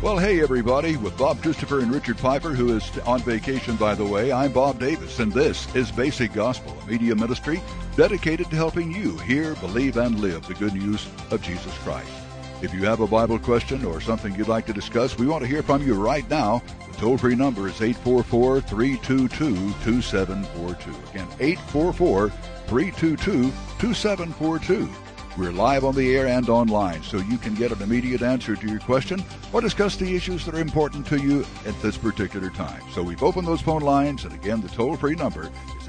Well, hey, everybody. With Bob Christopher and Richard Piper, who is on vacation, by the way, I'm Bob Davis, and this is Basic Gospel, a media ministry dedicated to helping you hear, believe, and live the good news of Jesus Christ. If you have a Bible question or something you'd like to discuss, we want to hear from you right now. The toll-free number is 844-322-2742. Again, 844-322-2742. We're live on the air and online, so you can get an immediate answer to your question or discuss the issues that are important to you at this particular time. So we've opened those phone lines, and again, the toll-free number is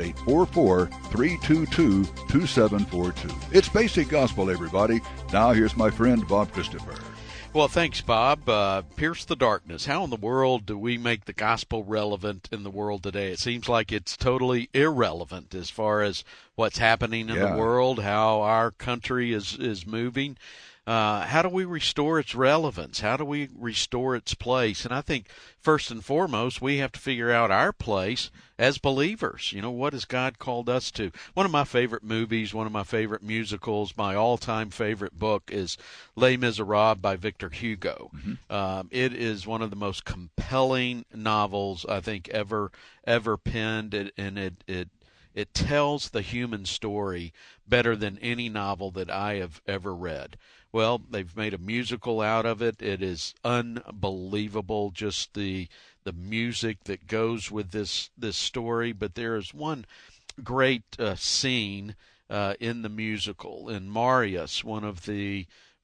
844-322-2742. It's Basic Gospel, everybody. Now here's my friend, Bob Christopher. Well, thanks, Bob. Pierce the darkness. How in the world do we make the gospel relevant in the world today? It seems like it's totally irrelevant as far as what's happening in the world, how our country is moving. How do we restore its relevance? How do we restore its place? And I think first and foremost, we have to figure out our place as believers. You know, what has God called us to? One of my favorite movies, one of my favorite musicals, my all-time favorite book is Les Miserables by Victor Hugo. Mm-hmm. It is one of the most compelling novels I think ever penned, and it tells the human story better than any novel that I have ever read. Well, they've made a musical out of it. It is unbelievable, just the music that goes with this story. But there is one great scene in the musical, and Marius, one of the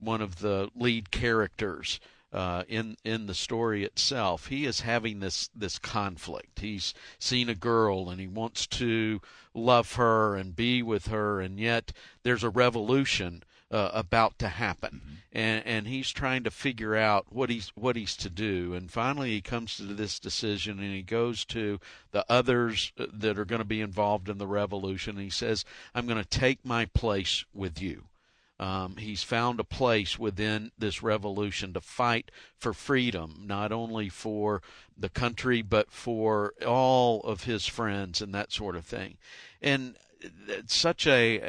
lead characters in the story itself, he is having this conflict. He's seen a girl and he wants to love her and be with her, and yet there's a revolution about to happen, and he's trying to figure out what he's to do. And finally he comes to this decision, and he goes to the others that are going to be involved in the revolution, and he says, I'm going to take my place with you. He's found a place within this revolution to fight for freedom, not only for the country, but for all of his friends and that sort of thing. And it's such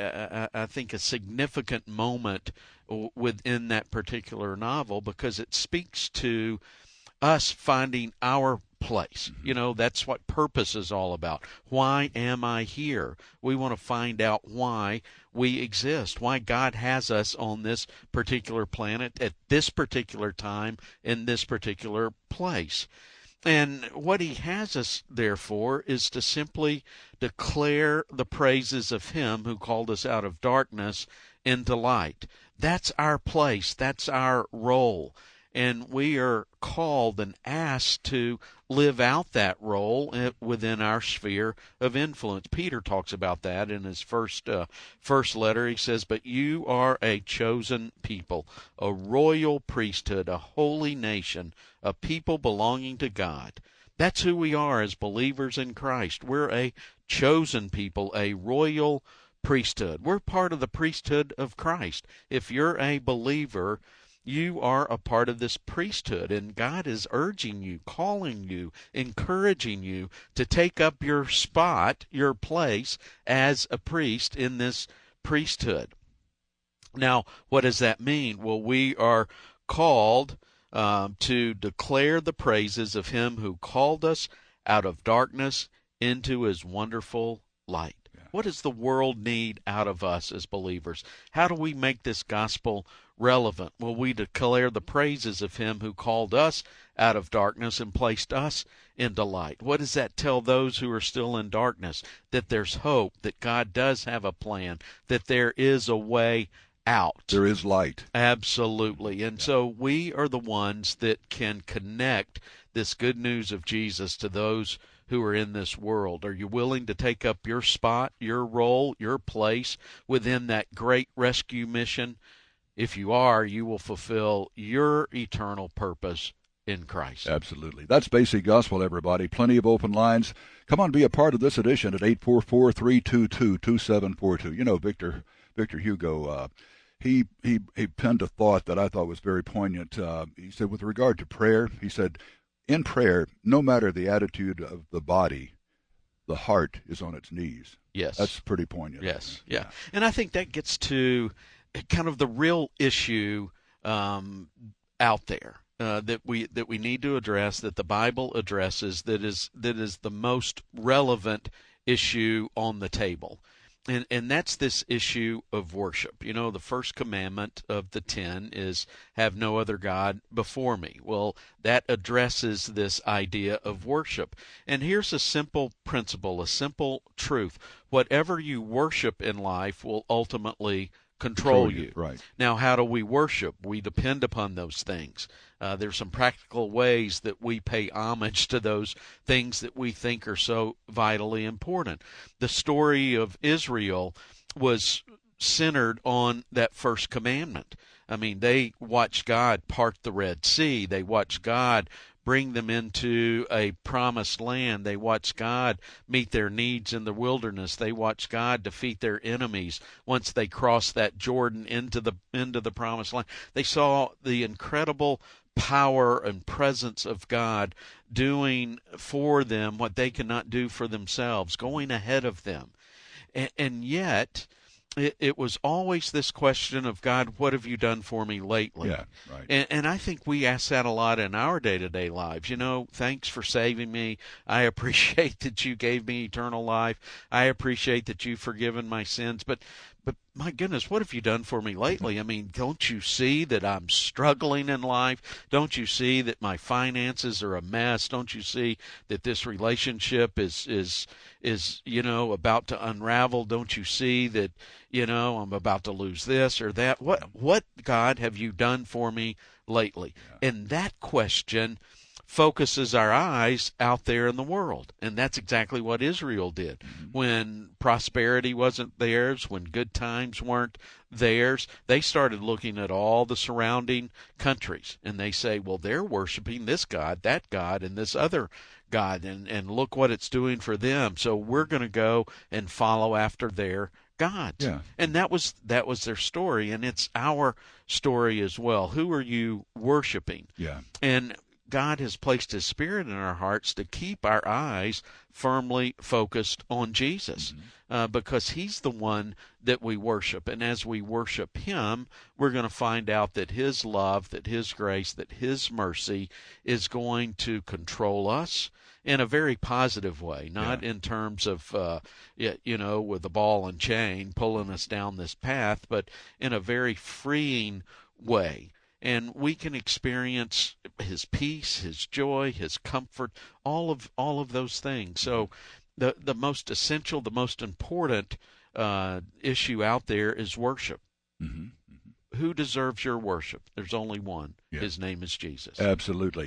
I think, a significant moment within that particular novel, because it speaks to us finding our place. You know, that's what purpose is all about. Why am I here? We want to find out why we exist, why God has us on this particular planet at this particular time in this particular place. And what he has us there for is to simply declare the praises of him who called us out of darkness into light. That's our place. That's our role. And we are called and asked to live out that role within our sphere of influence. Peter talks about that in his first letter. He says, but you are a chosen people, a royal priesthood, a holy nation, a people belonging to God. That's who we are as believers in Christ. We're a chosen people, a royal priesthood. We're part of the priesthood of Christ. If you're a believer, you are a part of this priesthood, and God is urging you, calling you, encouraging you to take up your spot, your place as a priest in this priesthood. Now, what does that mean? Well, we are called to declare the praises of him who called us out of darkness into his wonderful light. What does the world need out of us as believers? How do we make this gospel relevant? Well, we declare the praises of him who called us out of darkness and placed us into light. What does that tell those who are still in darkness? That there's hope, that God does have a plan, that there is a way out. There is light. Absolutely. And so we are the ones that can connect this good news of Jesus to those who are in this world. Are you willing to take up your spot, your role, your place within that great rescue mission? If you are, you will fulfill your eternal purpose in Christ. Absolutely. That's Basic Gospel, everybody. Plenty of open lines. Come on, be a part of this edition at 844-322-2742. You know, Victor Hugo, he penned a thought that I thought was very poignant. He said, with regard to prayer, he said, in prayer, no matter the attitude of the body, the heart is on its knees. Yes. That's pretty poignant. Yes, yeah. And I think that gets to kind of the real issue out there. that we need to address, that the Bible addresses, that is the most relevant issue on the table. And that's this issue of worship. You know, the first commandment of the 10 is have no other God before me. Well, that addresses this idea of worship. And here's a simple principle, a simple truth. Whatever you worship in life will ultimately control you. Right. Now, how do we worship? We depend upon those things. There's some practical ways that we pay homage to those things that we think are so vitally important. The story of Israel was centered on that first commandment. I mean, they watched God part the Red Sea. They watched God bring them into a promised land. They watched God meet their needs in the wilderness. They watched God defeat their enemies once they crossed that Jordan into the promised land. They saw the incredible power and presence of God doing for them what they could not do for themselves, going ahead of them. And yet, it was always this question of, God, what have you done for me lately? Yeah, right. And I think we ask that a lot in our day-to-day lives. You know, thanks for saving me. I appreciate that you gave me eternal life. I appreciate that you've forgiven my sins. But my goodness, what have you done for me lately? I mean, don't you see that I'm struggling in life? Don't you see that my finances are a mess? Don't you see that this relationship is about to unravel? Don't you see that, I'm about to lose this or that? What, God, have you done for me lately? Yeah. And that question focuses our eyes out there in the world. And that's exactly what Israel did. Mm-hmm. When prosperity wasn't theirs, when good times weren't theirs, they started looking at all the surrounding countries. And they say, well, they're worshiping this God, that God, and this other God. And look what it's doing for them. So we're going to go and follow after their gods. Yeah. And that was their story. And it's our story as well. Who are you worshiping? Yeah. And God has placed His Spirit in our hearts to keep our eyes firmly focused on Jesus, because He's the one that we worship. And as we worship Him, we're going to find out that His love, that His grace, that His mercy is going to control us in a very positive way, not in terms of, with a ball and chain pulling us down this path, but in a very freeing way. And we can experience His peace, His joy, His comfort, all of those things. So the most essential, the most important issue out there is worship. Mm-hmm. Mm-hmm. Who deserves your worship? There's only one. Yeah. His name is Jesus. Absolutely.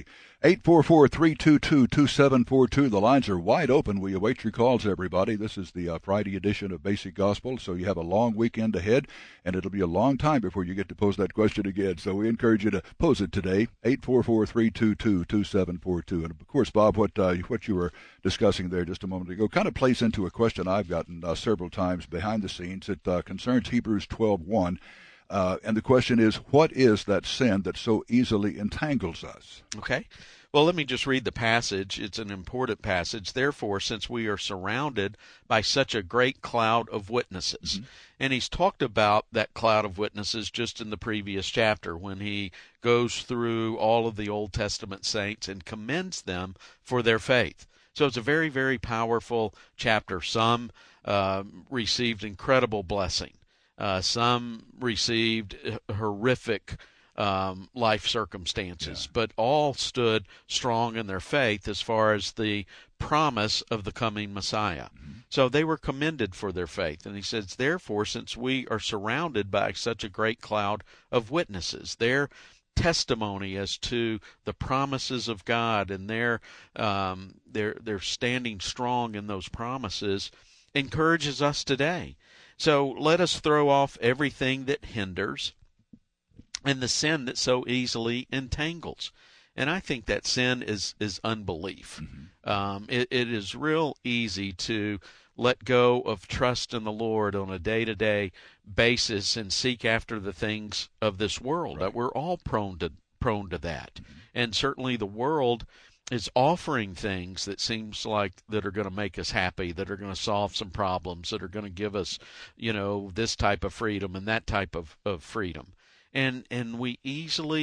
844-322-2742. The lines are wide open. We await your calls, everybody. This is the Friday edition of Basic Gospel, so you have a long weekend ahead, and it'll be a long time before you get to pose that question again. So we encourage you to pose it today, 844-322-2742. And, of course, Bob, what you were discussing there just a moment ago kind of plays into a question I've gotten several times behind the scenes. It concerns Hebrews 12:1. And the question is, what is that sin that so easily entangles us? Okay. Well, let me just read the passage. It's an important passage. Therefore, since we are surrounded by such a great cloud of witnesses, and he's talked about that cloud of witnesses just in the previous chapter when he goes through all of the Old Testament saints and commends them for their faith. So it's a very, very powerful chapter. Some received incredible blessing. Some received horrific life circumstances, but all stood strong in their faith as far as the promise of the coming Messiah. So they were commended for their faith. And he says, therefore, since we are surrounded by such a great cloud of witnesses, their testimony as to the promises of God and their standing strong in those promises encourages us today. So let us throw off everything that hinders and the sin that so easily entangles. And I think that sin is unbelief. It is real easy to let go of trust in the Lord on a day-to-day basis and seek after the things of this world. Right. We're all prone to that. And certainly the world is offering things that seems like that are going to make us happy, that are going to solve some problems, that are going to give us, this type of freedom and that type of freedom. And we easily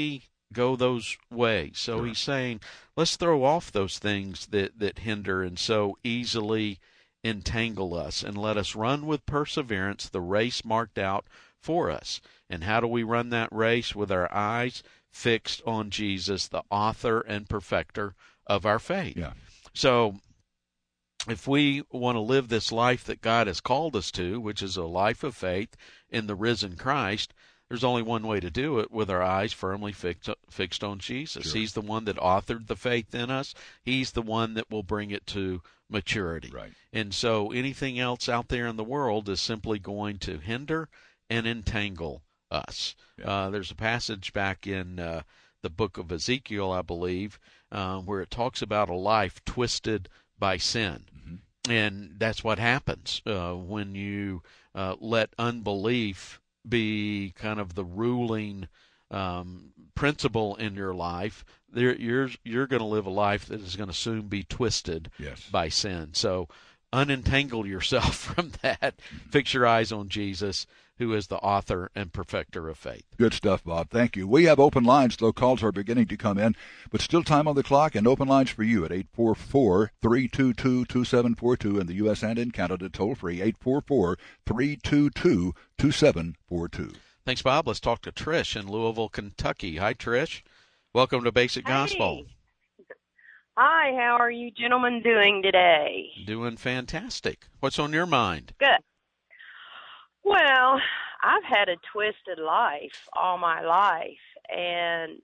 go those ways. So Sure. he's saying, let's throw off those things that hinder and so easily entangle us, and let us run with perseverance the race marked out for us. And how do we run that race? With our eyes fixed on Jesus, the author and perfecter of our faith. Yeah. So if we want to live this life that God has called us to, which is a life of faith in the risen Christ, there's only one way to do it, with our eyes firmly fixed on Jesus. Sure. He's the one that authored the faith in us. He's the one that will bring it to maturity. Right. And so anything else out there in the world is simply going to hinder and entangle us. Yeah. There's a passage back in the book of Ezekiel, I believe, where it talks about a life twisted by sin. Mm-hmm. And that's what happens when you let unbelief be kind of the ruling principle in your life. You're going to live a life that is going to soon be twisted Yes. by sin. So unentangle yourself from that. Fix your eyes on Jesus, who is the author and perfecter of faith. Good stuff, Bob. Thank you. We have open lines, though calls are beginning to come in, but still time on the clock, and open lines for you at 844-322-2742 in the U.S. and in Canada, toll free, 844-322-2742. Thanks, Bob. Let's talk to Trish in Louisville, Kentucky. Hi, Trish. Welcome to Basic Gospel. Hi, how are you gentlemen doing today? Doing fantastic. What's on your mind? Good. Well, I've had a twisted life all my life, and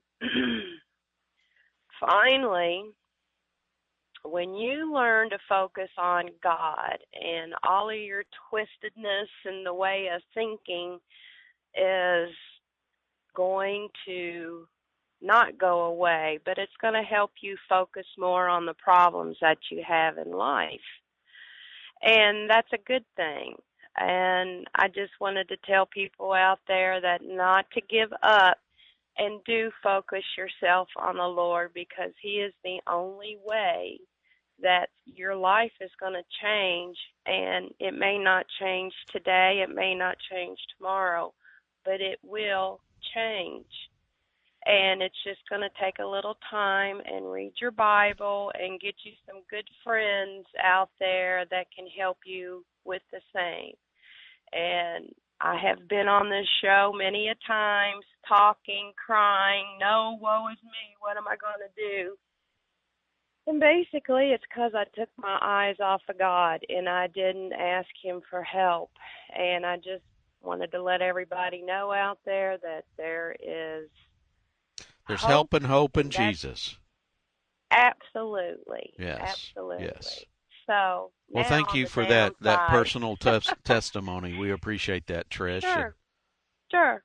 finally, when you learn to focus on God, and all of your twistedness and the way of thinking is going to not go away, but it's going to help you focus more on the problems that you have in life. And that's a good thing. And I just wanted to tell people out there that not to give up, and do focus yourself on the Lord, because He is the only way that your life is going to change. And it may not change today, it may not change tomorrow, but it will change. And it's just going to take a little time, and read your Bible and get you some good friends out there that can help you with the same. And I have been on this show many a times, talking, crying, no, woe is me, what am I going to do? And basically it's because I took my eyes off of God, and I didn't ask Him for help. And I just wanted to let everybody know out there that there's help and hope in Jesus. Absolutely. Yes. Absolutely. Yes. So, well, thank you for that personal testimony. We appreciate that, Trish. Sure.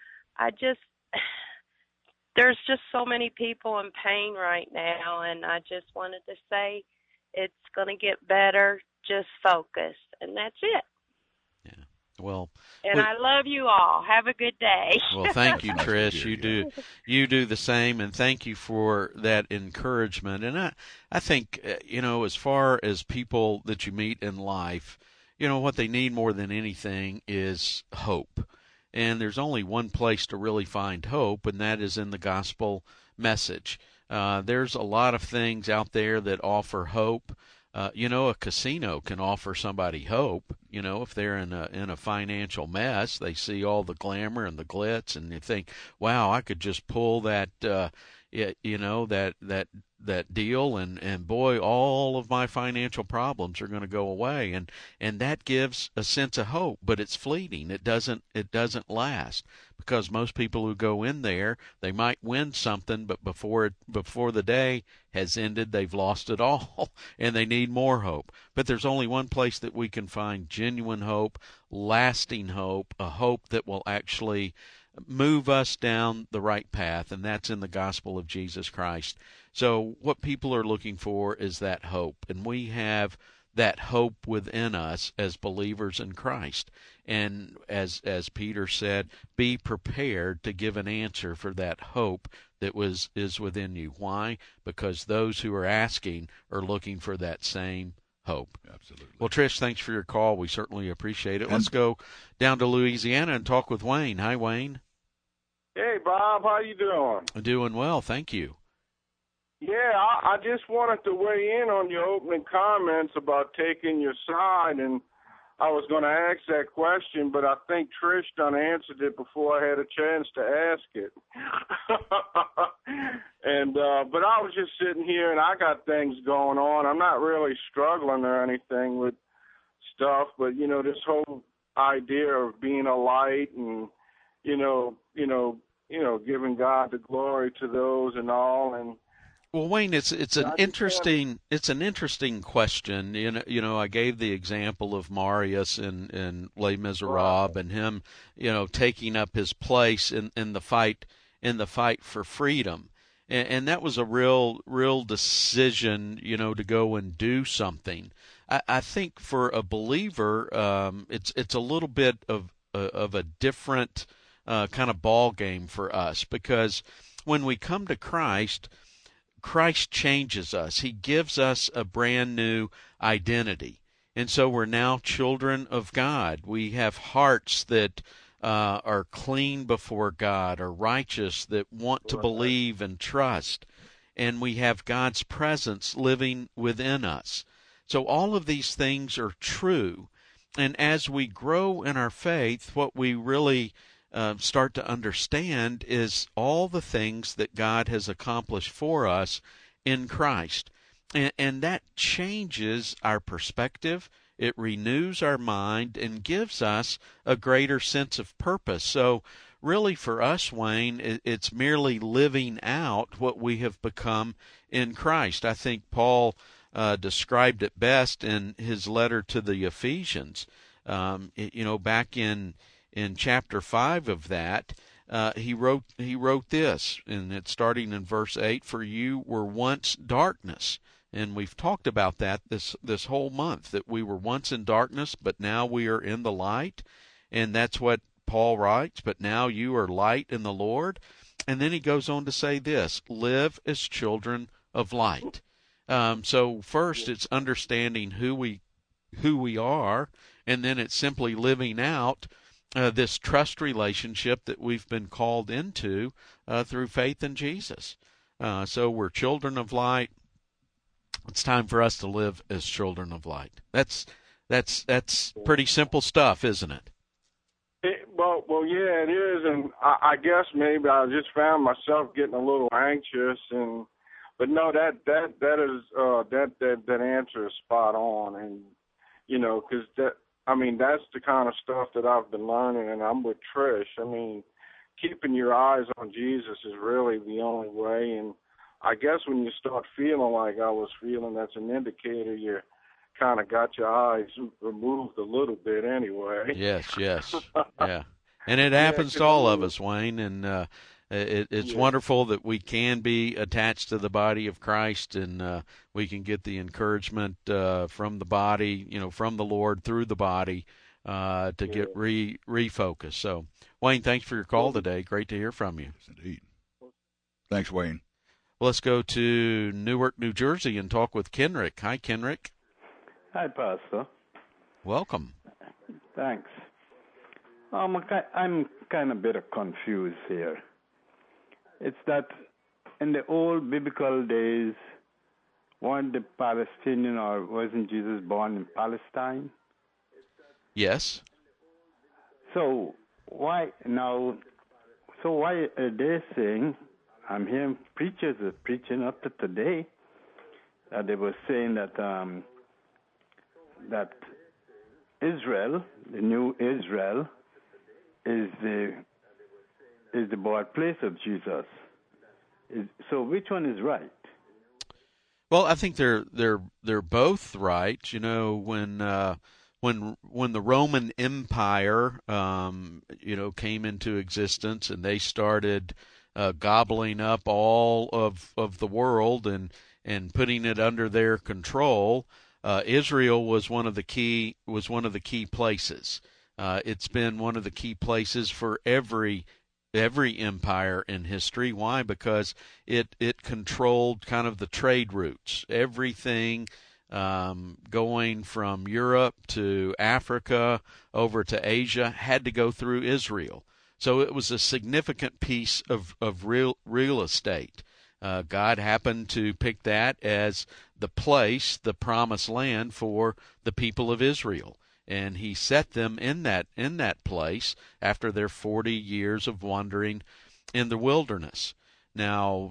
There's just so many people in pain right now, and I just wanted to say it's going to get better. Just focus, and that's it. Yeah. Well, and I love you all. Have a good day. Well, thank you, Trish. You do the same, and thank you for that encouragement. And I think, as far as people that you meet in life, what they need more than anything is hope. And there's only one place to really find hope, and that is in the gospel message. There's a lot of things out there that offer hope. A casino can offer somebody hope. If they're in a financial mess, they see all the glamour and the glitz, and they think, "Wow, I could just pull that, that deal, and boy, all of my financial problems are going to go away." And that gives a sense of hope, but it's fleeting. It doesn't last, because most people who go in there, they might win something, but before the day has ended, they've lost it all, and they need more hope. But there's only one place that we can find genuine hope, lasting hope, a hope that will actually move us down the right path, and that's in the gospel of Jesus Christ. So what people are looking for is that hope, and we have that hope within us as believers in Christ. And as Peter said, be prepared to give an answer for that hope that is within you. Why? Because those who are asking are looking for that same hope. Absolutely. Well, Trish, thanks for your call. We certainly appreciate it. Let's go down to Louisiana and talk with Wayne. Hi, Wayne. Hey, Bob, how you doing? Doing well, thank you. Yeah, I just wanted to weigh in on your opening comments about taking your side, and I was going to ask that question, but I think Trish done answered it before I had a chance to ask it. But I was just sitting here, and I got things going on. I'm not really struggling or anything with stuff, but this whole idea of being a light and giving God the glory to those and all. And well, Wayne, it's an interesting question. I gave the example of Marius in Les Miserables, and him, taking up his place in the fight for freedom, and that was a real decision, to go and do something. I think for a believer, it's a little bit of a different kind of ball game for us, because when we come to Christ changes us. He gives us a brand new identity. And so we're now children of God. We have hearts that are clean before God, are righteous, that want to believe and trust. And we have God's presence living within us. So all of these things are true. And as we grow in our faith, what we really start to understand is all the things that God has accomplished for us in Christ. And that changes our perspective. It renews our mind and gives us a greater sense of purpose. So really for us, Wayne, it's merely living out what we have become in Christ. I think Paul described it best in his letter to the Ephesians. Back in chapter 5 of that, he wrote this, and it's starting in verse 8, "For you were once darkness." And we've talked about that this whole month, that we were once in darkness, but now we are in the light. And that's what Paul writes, "But now you are light in the Lord." And then he goes on to say this, "Live as children of light." So first it's understanding who we are, and then it's simply living out this trust relationship that we've been called into through faith in Jesus. So we're children of light. It's time for us to live as children of light. That's pretty simple stuff, isn't it? Well, yeah, it is, and I guess maybe I just found myself getting a little anxious, but no, that answer is spot on, and because that's the kind of stuff that I've been learning, and I'm with Trish. Keeping your eyes on Jesus is really the only way, and I guess when you start feeling like I was feeling, that's an indicator you kind of got your eyes removed a little bit anyway. Yes, yeah. And it happens to all of us, Wayne, and it's wonderful that we can be attached to the body of Christ, and we can get the encouragement from the body, from the Lord through the body to get refocused. So, Wayne, thanks for your call today. Great to hear from you. Yes, indeed. Thanks, Wayne. Well, let's go to Newark, New Jersey, and talk with Kenrick. Hi, Kenrick. Hi, Pastor. Welcome. Thanks. I'm kind of a bit confused here. It's that in the old biblical days, weren't the Palestinian, or wasn't Jesus born in Palestine? Yes. So why are they saying, I'm hearing preachers are preaching up to today, that they were saying that that Israel, the new Israel, is the birthplace of Jesus. So which one is right? Well, I think they're both right. When the Roman Empire came into existence, and they started gobbling up all of the world and putting it under their control, Israel was one of the key places. It's been one of the key places for every empire in history. Why? Because it controlled kind of the trade routes. Everything going from Europe to Africa over to Asia had to go through Israel. So it was a significant piece of real estate. God happened to pick that as the place, the promised land for the people of Israel. And he set them in that place after their 40 years of wandering in the wilderness. Now,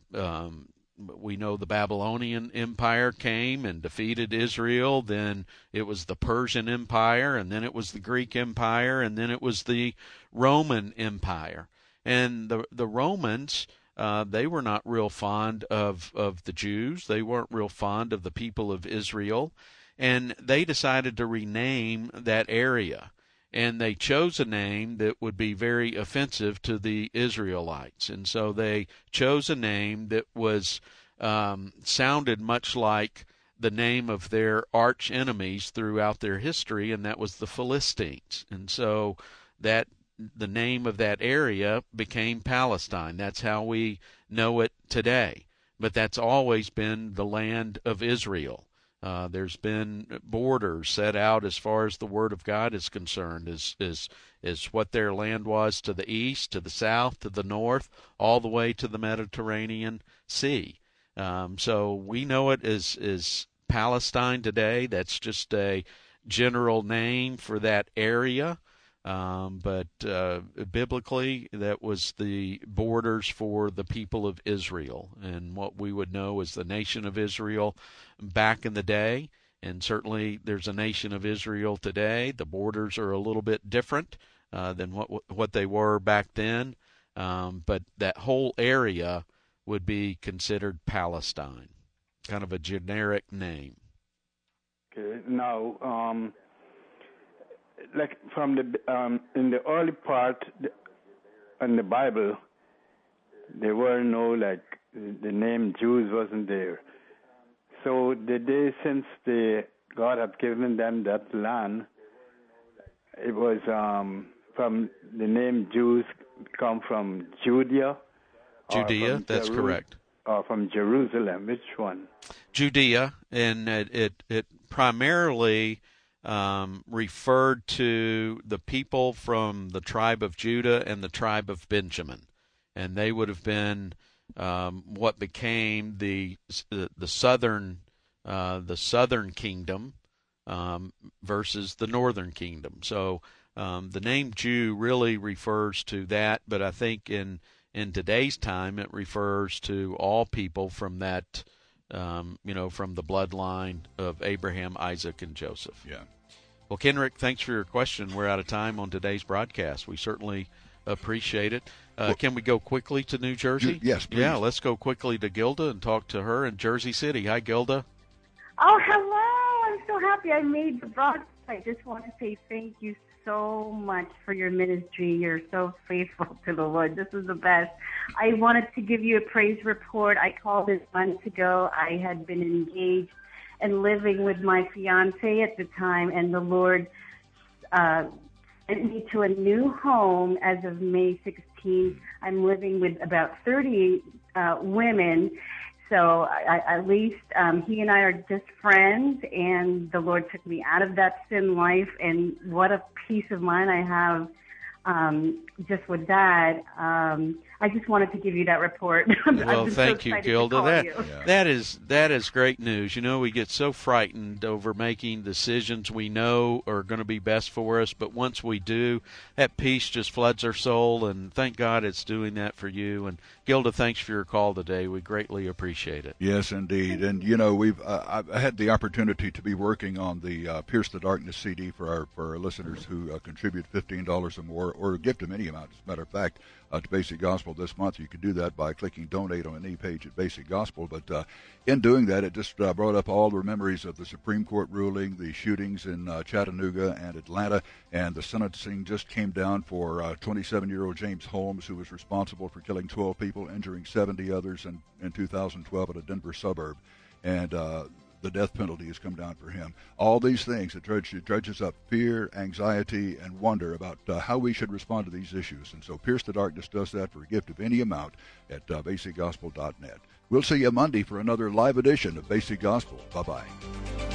we know the Babylonian Empire came and defeated Israel. Then it was the Persian Empire, and then it was the Greek Empire, and then it was the Roman Empire. And the Romans, they were not real fond of the Jews. They weren't real fond of the people of Israel. And they decided to rename that area. And they chose a name that would be very offensive to the Israelites. And so they chose a name that was sounded much like the name of their arch enemies throughout their history, and that was the Philistines. And so that the name of that area became Palestine. That's how we know it today. But that's always been the land of Israel. There's been borders set out as far as the Word of God is concerned, is what their land was to the east, to the south, to the north, all the way to the Mediterranean Sea. So we know it as Palestine today. That's just a general name for that area. But biblically, that was the borders for the people of Israel, and what we would know as the nation of Israel back in the day. And certainly there's a nation of Israel today. The borders are a little bit different than what they were back then, but that whole area would be considered Palestine, kind of a generic name. Okay. Now, like from the in the early part in the Bible, there were no, like, the name Jews wasn't there. So since God had given them that land, it was from the name Jews come from Judea. Judea, that's correct. Or from Jerusalem, which one? Judea, and it primarily referred to the people from the tribe of Judah and the tribe of Benjamin, and they would have been what became the southern kingdom versus the northern kingdom. So the name Jew really refers to that, but I think in today's time it refers to all people from that. From the bloodline of Abraham, Isaac, and Joseph. Yeah. Well, Kenrick, thanks for your question. We're out of time on today's broadcast. We certainly appreciate it. Can we go quickly to New Jersey? Yes, please. Yeah, let's go quickly to Gilda and talk to her in Jersey City. Hi, Gilda. Oh, hello. I'm so happy I made the broadcast. I just want to say thank you so much for your ministry. You're so faithful to the Lord. This is the best. I wanted to give you a praise report. I called this months ago. I had been engaged and living with my fiance at the time, and the Lord sent me to a new home as of May 16th. I'm living with about 30 women. So at least he and I are just friends, and the Lord took me out of that sin life, and what a peace of mind I have just with that. I just wanted to give you that report. Well, thank you, Gilda. That is great news. We get so frightened over making decisions we know are going to be best for us, but once we do, that peace just floods our soul, and thank God it's doing that for you. And Gilda, thanks for your call today. We greatly appreciate it. Yes, indeed. And we've I've had the opportunity to be working on the Pierce the Darkness CD for our listeners who contribute $15 or more, or gift them any amount. As a matter of fact, to Basic Gospel this month. You can do that by clicking donate on any page at Basic Gospel. But in doing that, it just brought up all the memories of the Supreme Court ruling, the shootings in Chattanooga and Atlanta, and the sentencing just came down for 27-year-old James Holmes, who was responsible for killing 12 people, injuring 70 others in 2012 at a Denver suburb. And the death penalty has come down for him. All these things, it dredges up fear, anxiety, and wonder about how we should respond to these issues. And so Pierce the Darkness does that for a gift of any amount at basicgospel.net. We'll see you Monday for another live edition of Basic Gospel. Bye-bye.